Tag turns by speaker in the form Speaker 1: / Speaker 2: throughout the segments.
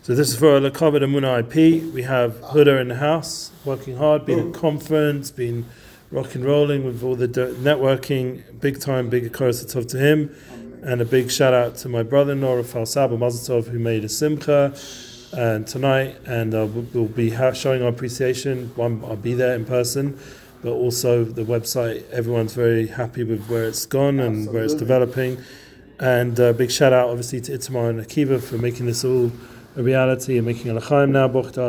Speaker 1: So this is for Lakavad Amuna IP. We have Huda in the house, working hard, been at conference, been rock and rolling with all the networking, big time, big Tov to him. And a big shout out to my brother-in-law, Rafal Saba Mazel Tov, who made a simcha and tonight, and we'll be showing our appreciation. One, I'll be there in person, but also the website, everyone's very happy with where it's gone and where it's developing. And big shout out obviously to Itamar and Akiva for making this all a reality and making a l'chaim now.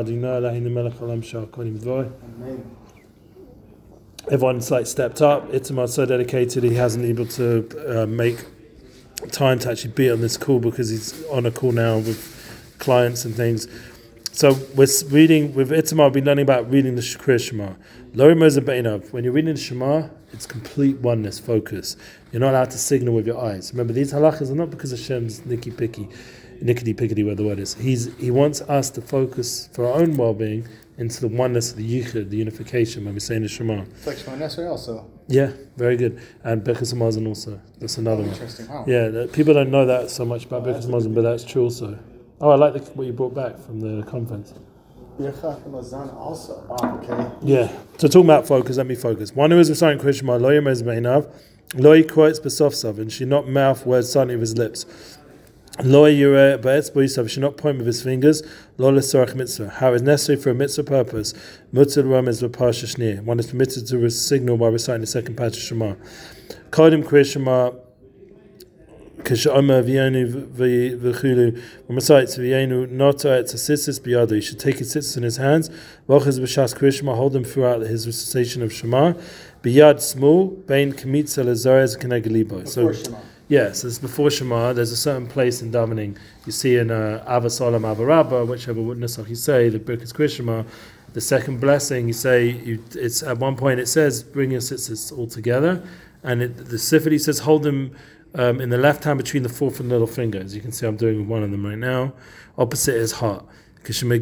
Speaker 1: Everyone's stepped up. Itamar's so dedicated, he hasn't been able to make time to actually be on this call because he's on a call now with clients and things. So we're reading with Itamar. We've been learning about reading the Kriya Shema. When you're reading the Shema, it's complete oneness, focus. You're not allowed to signal with your eyes. Remember, these halachas are not because Hashem's nickety pickety, where the word is. He wants us to focus for our own well-being into the oneness of the yichud, the unification, when we say in the Shema.
Speaker 2: It's like Shema Nesri also.
Speaker 1: Yeah, very good. And Bechus Hamazon also. That's another one.
Speaker 2: Interesting. Wow.
Speaker 1: Yeah, people don't know that so much about Bechus Hamazon, but that's true also. Oh, I like what you brought back from the conference.
Speaker 2: Birchat Hamazon also. Wow, okay.
Speaker 1: Yeah. So talking about focus, let me focus. One who is reciting Kriya Shema, lo yemez be'einav, lo yikroetz b'sofsav, and should not mouth words silently with his lips. Lo yireh ba'etzbo yisav, should not point with his fingers. Lo l'sorach mitzvah. How is necessary for a mitzvah purpose? Mutzah ramez v'parsha shnir. One is permitted to signal by reciting the second part of Shema. Kodim Kriya Shema, K'sh'omer v'yenu v'chulu. When recites v'yenu nota et tzitzis b'yado, he should take his tzitzis in his hands. V'ochaz b'shas Kriya Shema, hold them throughout his recitation of Shema. B'yad small, bein k'mitzah l'zarez k'neged libo. So yes, it's before Shema. There's a certain place in davening. You see in Avasalam Avarabba, whichever witness you say, the book is Kriya Shema. The second blessing, you say, it's at one point it says, bring your tzitzis all together. And the Sifri says, hold them in the left hand between the fourth and middle finger. As you can see, I'm doing one of them right now. Opposite is heart. Then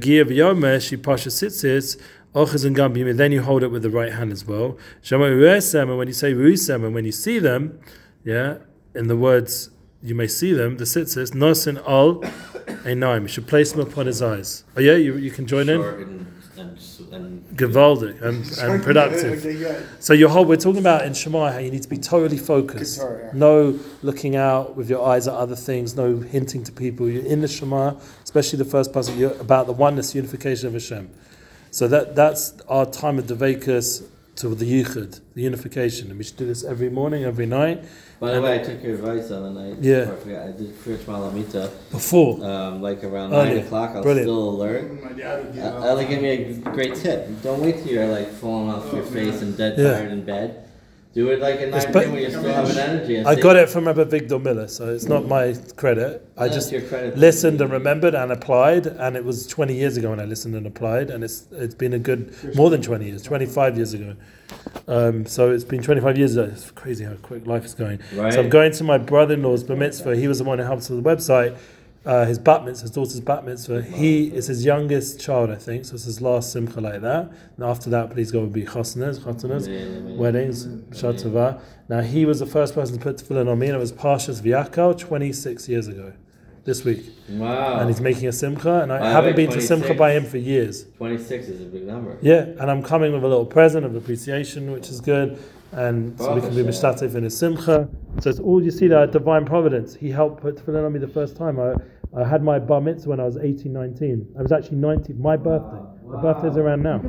Speaker 1: you hold it with the right hand as well. And when you say Ruisem, and when you see them, yeah, in the words, you may see them, the tzitzis, nosin al einaim. You should place them upon his eyes. Oh yeah, you can join in? And Gewaldic and productive. So we're talking about in Shema how you need to be totally focused. No looking out with your eyes at other things, no hinting to people. You're in the Shema, especially the first part, you're about the oneness, unification of Hashem. So that's our time of Devekus to the Yichud, the unification. And we should do this every morning, every night.
Speaker 3: By the way, I took your advice on the night.
Speaker 1: Yeah.
Speaker 3: Before I forgot. I did Kriya Shema Lamita.
Speaker 1: Before?
Speaker 3: Like around
Speaker 1: Early.
Speaker 3: 9 o'clock, I was
Speaker 1: Brilliant.
Speaker 3: still alert. Ellie gave me a great tip. Don't wait till you're falling off your face and dead tired in bed. Do it at 9 when you still have an energy.
Speaker 1: I got it from Rabbi Victor Miller, so it's not my credit. I just listened and remembered and applied, and it was 20 years ago when I listened and applied, and it's been a good, more than 20 years, 25 years ago. So it's been 25 years ago. It's crazy how quick life is going.
Speaker 3: Right.
Speaker 1: So I'm going to my brother-in-law's bar mitzvah. He was the one who helped with the website. His bat mitzvah, his daughter's bat mitzvah. He is his youngest child, I think, so it's his last simcha like that. And after that, please go would be chasnas, weddings, shatava. Now he was the first person to put tefillin on me, and it was Parshas V'Yakal 26 years ago, this week.
Speaker 3: Wow.
Speaker 1: And he's making a simcha, and I haven't been to simcha by him for years.
Speaker 3: 26 is a big number.
Speaker 1: Yeah, and I'm coming with a little present of appreciation, which is good. And so we can be mishtatev in his simcha. So it's all, you see that divine providence. He helped put tefillin on me the first time. I had my bar mitzvah when I was 18, 19. I was actually 19, my birthday. My birthday's around now.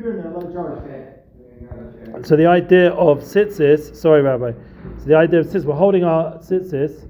Speaker 1: So the idea of tzitzis, sorry Rabbi, so the idea of tzitzis, we're holding our tzitzis.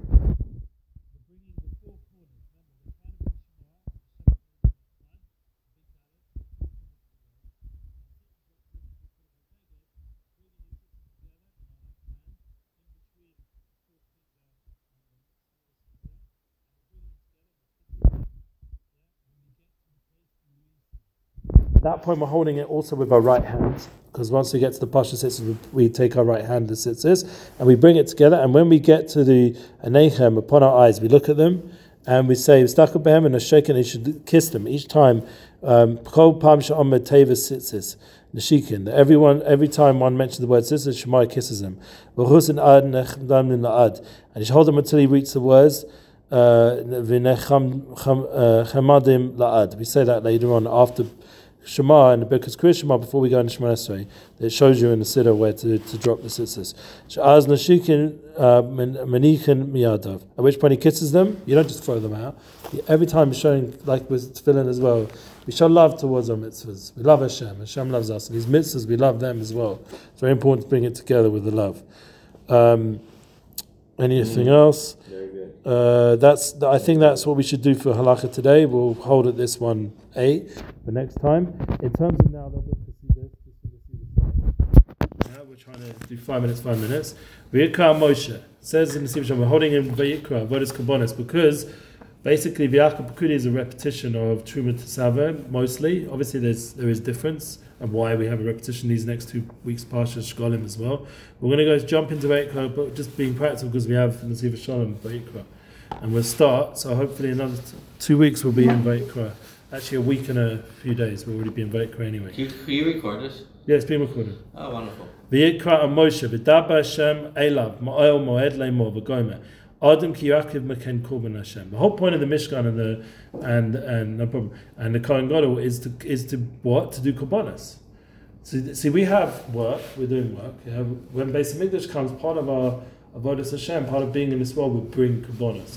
Speaker 1: At that point, we're holding it also with our right hands, because once we get to the Pasha Sitzis, we take our right hand, the Sitzis, and we bring it together. And when we get to the Anechem, upon our eyes, we look at them, and we say, V'stachabehem and Ashek, and you should kiss them each time. Kol Pam Sha'omer Tevis Sitzis, Neshikin. Every time one mentions the word Sitzis, Shemai kisses him. V'chus and Ad Nechdam in Ad. And you should hold them until he reaches the words, chamadim la'ad. We say that later on after Shema and the Birkas Kriya Shema before we go into Shema Esrei. It shows you in the Siddur where to drop the tzitzis. Sh'az nashikin manichin miyadav. At which point he kisses them. You don't just throw them out. Every time you're showing, like with tefillin as well, we show love towards our mitzvahs. We love Hashem. Hashem loves us. And these mitzvahs, we love them as well. It's very important to bring it together with the love. Anything else?
Speaker 3: Very good.
Speaker 1: I think that's what we should do for halacha today. We'll hold at this 1:8 for next time. In terms of now, they'll be able to see this. We're trying to do 5 minutes, 5 minutes. Vayikra Moshe says in the Sivasham, we're holding in Vayikra, Avodas Kabbonis, because basically V'yachar Pekudi is a repetition of Truma Tesava mostly. Obviously, there is difference and why we have a repetition these next 2 weeks, Parsha Shkolim as well. We're going to go jump into Vayikra, but just being practical because we have Nasiv Shalom Vayikra, and we'll start. So hopefully another 2 weeks we'll be in Vayikra. Actually, a week and a few days we'll already be in Vayikra anyway.
Speaker 3: Can you record this?
Speaker 1: Yeah, it's been recorded.
Speaker 3: Oh, wonderful.
Speaker 1: V'yikra Moshe v'daba Hashem elav ma'oel moed le'mor v'gomer Adam ki yakiv maken korban Hashem. The whole point of the Mishkan and no problem and the Kohen Gadol is to what? To do korbanos. See, we have work. We're doing work. Yeah? When Beis Hamikdash comes, part of our avodas Hashem, part of being in this world, we bring korbanos.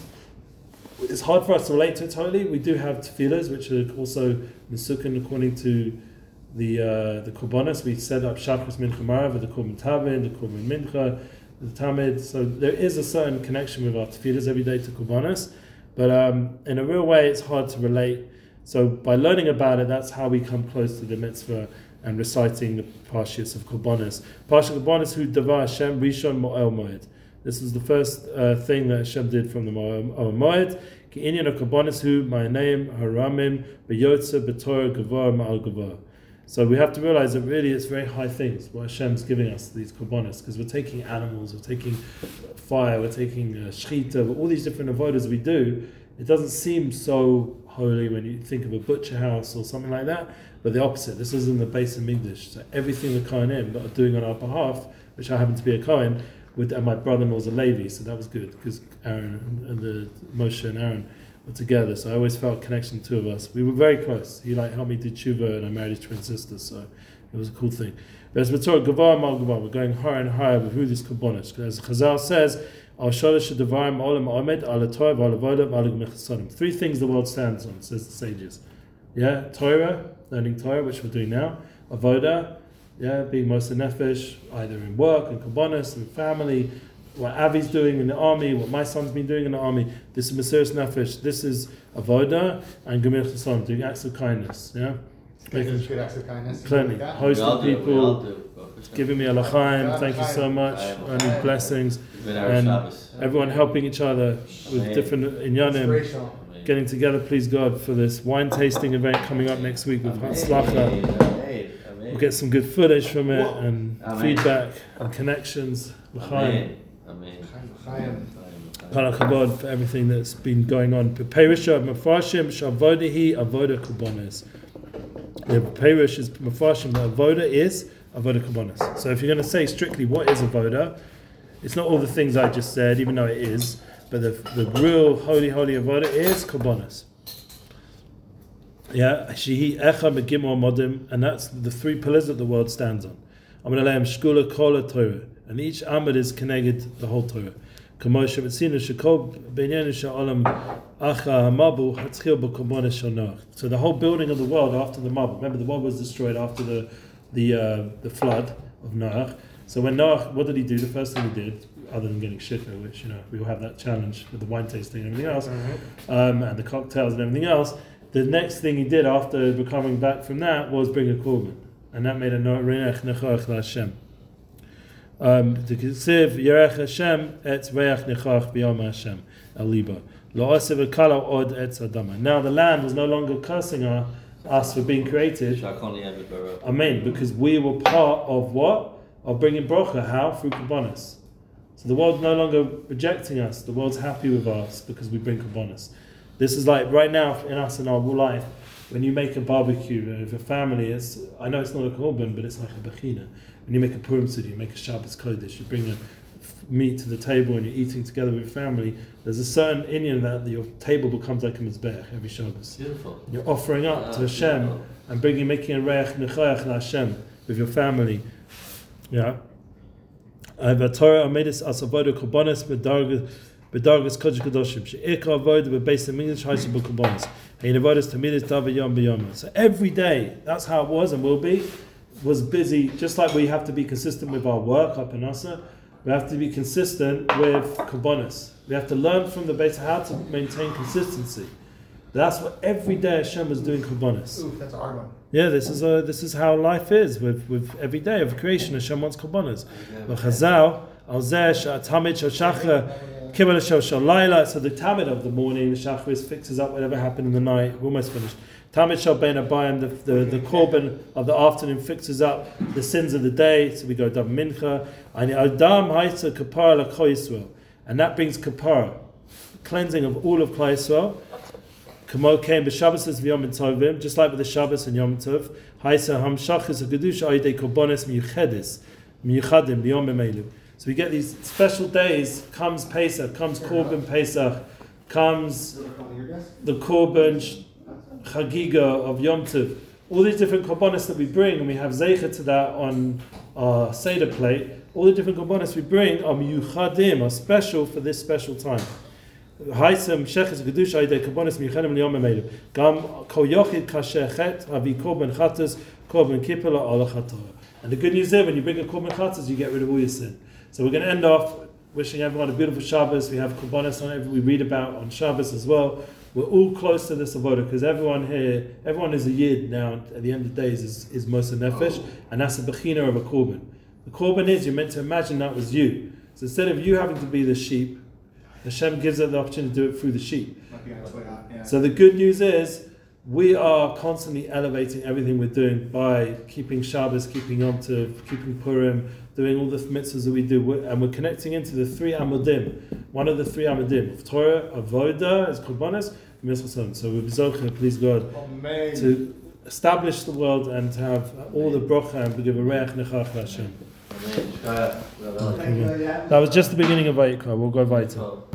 Speaker 1: It's hard for us to relate to it totally. We do have tefillas, which are also Mesukkan according to the korbanos. We set up Shachris Mincha Marav, the Korban Tavin, the Korban Mincha, the Tamid. So there is a certain connection with our tefillas every day to korbanos, but in a real way, it's hard to relate. So by learning about it, that's how we come close to the mitzvah and reciting the parshas of korbanos. Parsha korbanos hu davar Hashem rishon mo'el moed. This was the first thing that Hashem did from the mo'el moed. Ki inyan korbanos hu ma'aneim haramim b'yotze b'torah gavar ma'al gavar. So we have to realize that really it's very high things what Hashem's giving us, these korbanos, because we're taking animals, we're taking fire, we're taking shechita, all these different avodas we do. It doesn't seem so holy when you think of a butcher house or something like that, but the opposite. This is in the Beis Hamikdash. So everything the Kohanim that are doing on our behalf, which I happen to be a Kohen, and my brother-in-law's a Levi, so that was good because Aaron and the Moshe and Aaron were together. So I always felt a connection, the two of us. We were very close. He helped me do tshuva, and I married his twin sister, so it was a cool thing. But as we're talking, Gavar Mal Gavar, we're going higher and higher with who this korbanos. As Chazal says, Al Shalosh Devarim Olam Omed Al Torah Al Avodah Al Mechasadim. 3 things the world stands on, says the sages. Yeah, Torah, learning Torah, which we're doing now. Avodah, yeah, being Moser Nefesh, either in work, in korbanos, in family. What Avi's doing in the army, what my son's been doing in the army. This is Mesiras Nefesh. This is Avodah and Gemir Chesam, doing acts of kindness. Yeah,
Speaker 2: Making good acts of kindness.
Speaker 1: plenty, hosting people, giving me a l'chaim. Thank you so much. Only blessings, and everyone helping each other with different inyanim, getting together. Please God for this wine tasting event coming up next week with Hatzlacha. We'll get some good footage from it and feedback and connections. L'chaim. Kol hakavod for everything that's been going on. Perisha Mefarshim Shavodahi Avoda Korbanos. The Perish is Mefarshim. The Avoda is Avoda Korbanos. So if you're going to say strictly what is Avoda, it's not all the things I just said, even though it is, but the real holy Avoda is Korbanos. Yeah, Shihi Echa Megimor Modim, and that's the 3 pillars that the world stands on. I'm going to lay him Shkula Kol Torah. And each Amud is connected the whole Torah. So the whole building of the world after the Mabul. Remember, the world was destroyed after the flood of Noach. So when Noach, what did he do? The first thing he did, other than getting shit, which we will have that challenge with the wine tasting and everything else, and the cocktails and everything else. The next thing he did after coming back from that was bring a korban, and that made a Noach Nechach LaHashem. The Kisiv Yerech Hashem etz reach nechach b'yom Hashem el liba lo osev ekala od etz adama. Now the land was no longer cursing us for being created. Amen. Because we were part of what? Of bringing brocha. How? Through korbanos. So the world's no longer rejecting us. The world's happy with us because we bring korbanos. This is like right now in us in our whole life. When you make a barbecue with a family, I know it's not a korban, but it's like a bechina. When you make a Purim Seder, you make a Shabbos Kodesh, you bring meat to the table and you're eating together with your family, there's a certain inyan that your table becomes like a mizbeach every Shabbos.
Speaker 3: Beautiful.
Speaker 1: You're offering up to Hashem and making a reich nechayach Hashem with your family. Yeah. Torah made us as avodah korbanos bedargas kodesh kadoshim. Sheikar avodah bebeis hamikdash ha'isur b'korbanos. Hein avodas tamidus davar yom b'yom. So every day, that's how it was and will be. Was busy, just like we have to be consistent with our work, our panasa. We have to be consistent with korbanos. We have to learn from the base how to maintain consistency. That's what every day Hashem was doing korbanos.
Speaker 2: Ooh, that's a hard one.
Speaker 1: Yeah, this is how life is with every day of creation. Hashem wants korbanos. V'chazal al zeh she'atamid shel shachar kibbutz shel shalayla. So the tamid of the morning, the shachar fixes up whatever happened in the night. We're almost finished. Tamid shel bein abayim, the korban of the afternoon fixes up the sins of the day. So we go daven mincha. And adam ha'isa kapara l'kol Yisrael, and that brings kapara, cleansing of all of Klal Yisrael. Kamo came b'Shabbos v'Yom Tovim, just like with the Shabbos and Yom Tov. Ha'isa hamshachis ha'kedusha ayidei korbanos miyuchadim b'Yom Elu. So we get these special days. Comes Pesach, comes Korban Pesach, comes the Korban Chagiga of Yom Tov. All these different korbanos that we bring, and we have zeicha to that on our Seder plate. All the different korbanos we bring are miyuchadim, are special for this special time. Haisem sheches kedusha ayidei korbanos miyuchadim liyom emelu. Gam kol yochid kasher chet avi korban chatas korban kippur ala chatorah. And the good news is, when you bring a korban chatas, you get rid of all your sin. So we're going to end off wishing everyone a beautiful Shabbos. We have korbanos on it. We read about on Shabbos as well. We're all close to this avodah because everyone is a yid now. At the end of the days, is Moser Nefesh, and that's a bechina of a korban. The korban is, you're meant to imagine that was you. So instead of you having to be the sheep, Hashem gives us the opportunity to do it through the sheep. So the good news is, we are constantly elevating everything we're doing by keeping Shabbos, keeping Yom Tov, keeping Purim, doing all the mitzvahs that we do, and we're connecting into the three amudim. One of the three amudim of Torah, Avodah, is korbanos, and Mitzvah. So we're zocheh, please God, to establish the world and to have all the brocha and give a reich nechach Hashem. That was just the beginning of Vayikra. We'll go weiter.